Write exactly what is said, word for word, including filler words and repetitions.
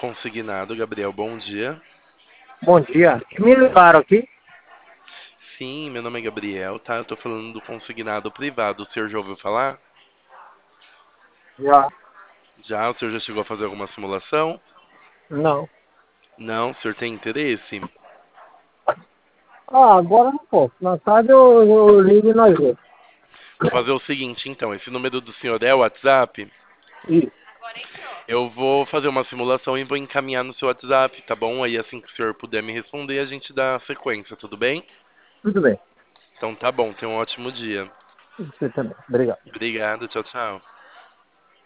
Consignado, Gabriel, bom dia. Bom dia. Me ligaram aqui? Sim, meu nome é Gabriel, tá? Eu tô falando do consignado privado. O senhor já ouviu falar? Já. Já? O senhor já chegou a fazer alguma simulação? Não. Não? O senhor tem interesse? Ah, agora não posso. Na tarde eu, eu ligo e nós vemos. Vou fazer o seguinte, então. Esse número do senhor é o WhatsApp? Isso. Eu vou fazer uma simulação e vou encaminhar no seu WhatsApp, tá bom? Aí assim que o senhor puder me responder, a gente dá sequência, tudo bem? Tudo bem. Então tá bom, tenha um ótimo dia. Você também. Obrigado. Obrigado, tchau, tchau.